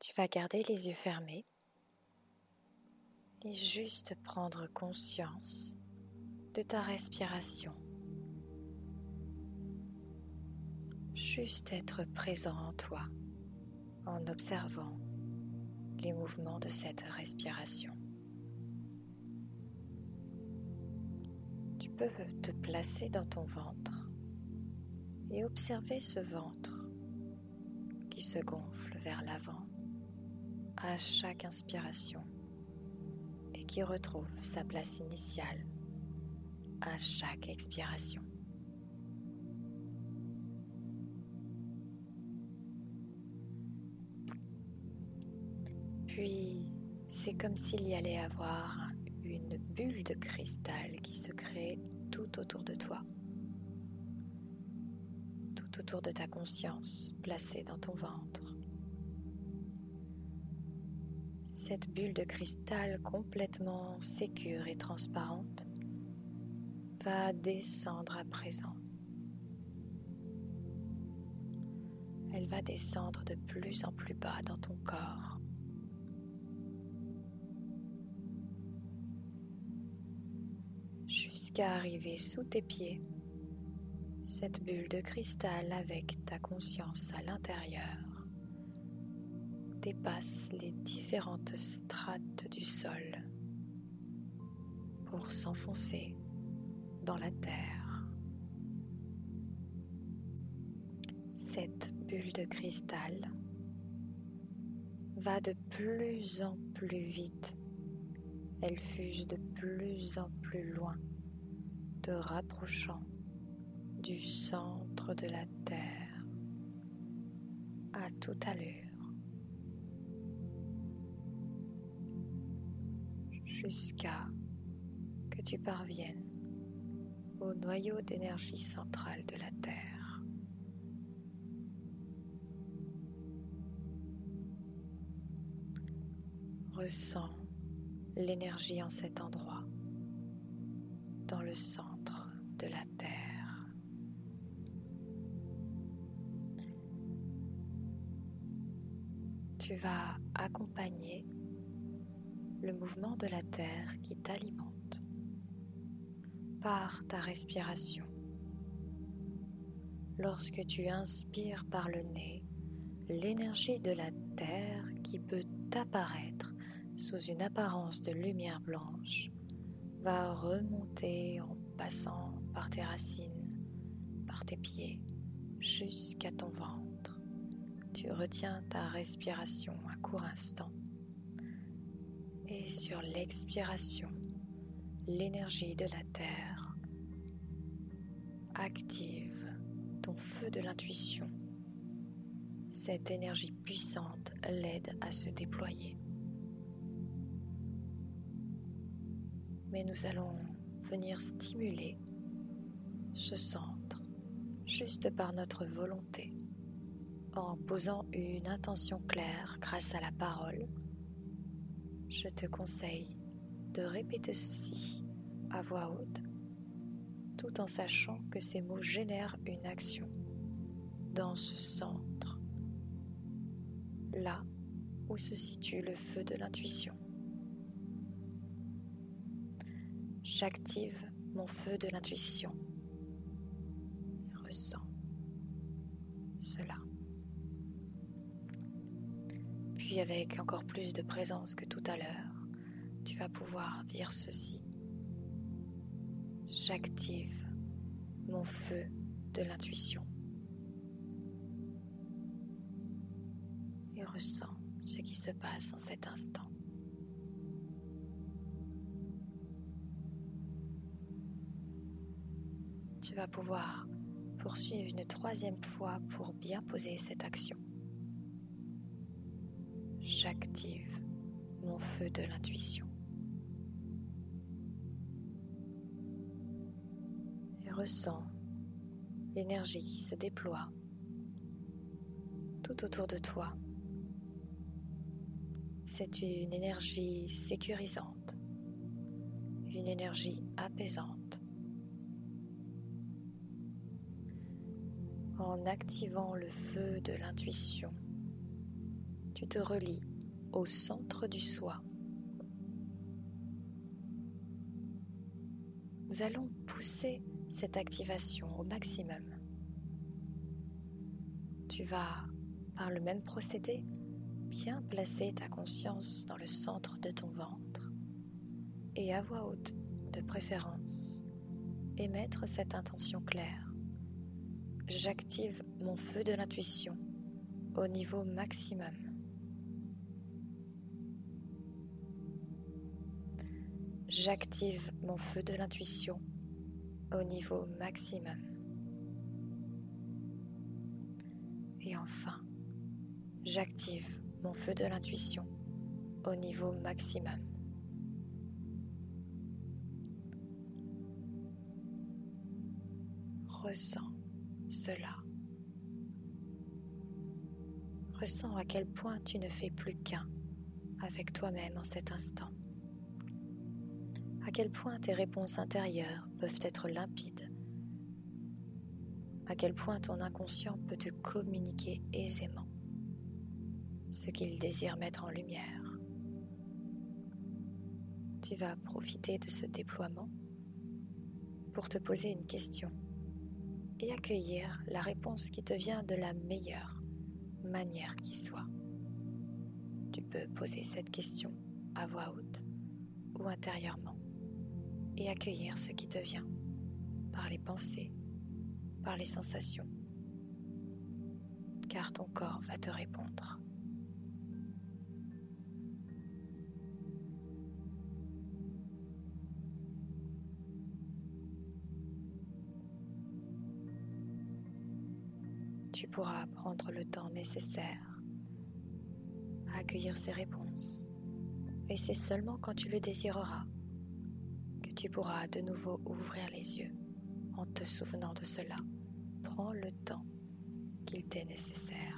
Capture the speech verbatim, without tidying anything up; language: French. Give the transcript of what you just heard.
Tu vas garder les yeux fermés et juste prendre conscience de ta respiration. Juste être présent en toi en observant les mouvements de cette respiration. Tu peux te placer dans ton ventre et observer ce ventre qui se gonfle vers l'avant à chaque inspiration et qui retrouve sa place initiale à chaque expiration. Puis, c'est comme s'il y allait avoir une bulle de cristal qui se crée tout autour de toi, tout autour de ta conscience placée dans ton ventre. Cette bulle de cristal complètement sécure et transparente va descendre à présent. Elle va descendre de plus en plus bas dans ton corps. Jusqu'à arriver sous tes pieds, cette bulle de cristal avec ta conscience à l'intérieur dépasse les différentes strates du sol pour s'enfoncer dans la terre. Cette bulle de cristal va de plus en plus vite. Elle fuse de plus en plus loin, te rapprochant du centre de la Terre à toute allure, jusqu'à que tu parviennes au noyau d'énergie centrale de la Terre. Ressens l'énergie en cet endroit, dans le centre de la Terre. Tu vas accompagner le mouvement de la Terre qui t'alimente par ta respiration. Lorsque tu inspires par le nez, l'énergie de la Terre qui peut apparaître sous une apparence de lumière blanche va remonter en passant par tes racines, par tes pieds, jusqu'à ton ventre. Tu retiens ta respiration un court instant et sur l'expiration, l'énergie de la Terre active ton feu de l'intuition. Cette énergie puissante l'aide à se déployer. Mais nous allons venir stimuler ce centre juste par notre volonté, en posant une intention claire grâce à la parole. Je te conseille de répéter ceci à voix haute, tout en sachant que ces mots génèrent une action dans ce centre, là où se situe le feu de l'intuition. J'active mon feu de l'intuition et ressens cela. Puis avec encore plus de présence que tout à l'heure, tu vas pouvoir dire ceci. J'active mon feu de l'intuition et ressens ce qui se passe en cet instant. Tu vas pouvoir poursuivre une troisième fois pour bien poser cette action. J'active mon feu de l'intuition. Et ressens l'énergie qui se déploie tout autour de toi. C'est une énergie sécurisante, une énergie apaisante. En activant le feu de l'intuition, tu te relies au centre du soi. Nous allons pousser cette activation au maximum. Tu vas, par le même procédé, bien placer ta conscience dans le centre de ton ventre et à voix haute, de préférence, émettre cette intention claire. J'active mon feu de l'intuition au niveau maximum. J'active mon feu de l'intuition au niveau maximum. Et enfin, j'active mon feu de l'intuition au niveau maximum. Ressens cela. Ressens à quel point tu ne fais plus qu'un avec toi-même en cet instant. À quel point tes réponses intérieures peuvent être limpides. À quel point ton inconscient peut te communiquer aisément ce qu'il désire mettre en lumière. Tu vas profiter de ce déploiement pour te poser une question et accueillir la réponse qui te vient de la meilleure manière qui soit. Tu peux poser cette question à voix haute ou intérieurement et accueillir ce qui te vient par les pensées, par les sensations, car ton corps va te répondre. Tu pourras prendre le temps nécessaire à accueillir ces réponses. Et c'est seulement quand tu le désireras que tu pourras de nouveau ouvrir les yeux en te souvenant de cela. Prends le temps qu'il t'est nécessaire.